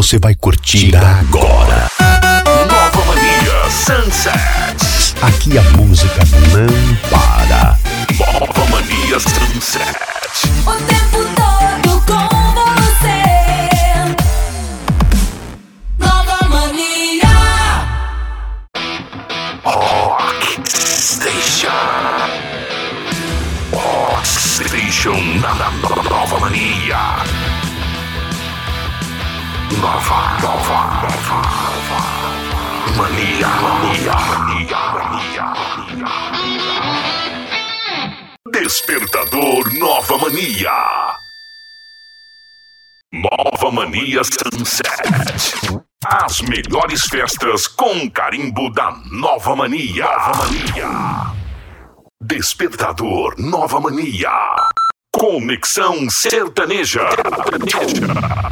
você vai curtir agora. Nova Mania Sunset. Aqui a música não para. Nova Mania Sunset. O tempo todo com você. Nova Mania. Rock Station. Rock Station na Nova Mania. Nova Mania. Despertador Nova Mania. Nova Mania Sunset. As melhores festas com carimbo da Nova Mania. Despertador Nova Mania. Conexão Sertaneja.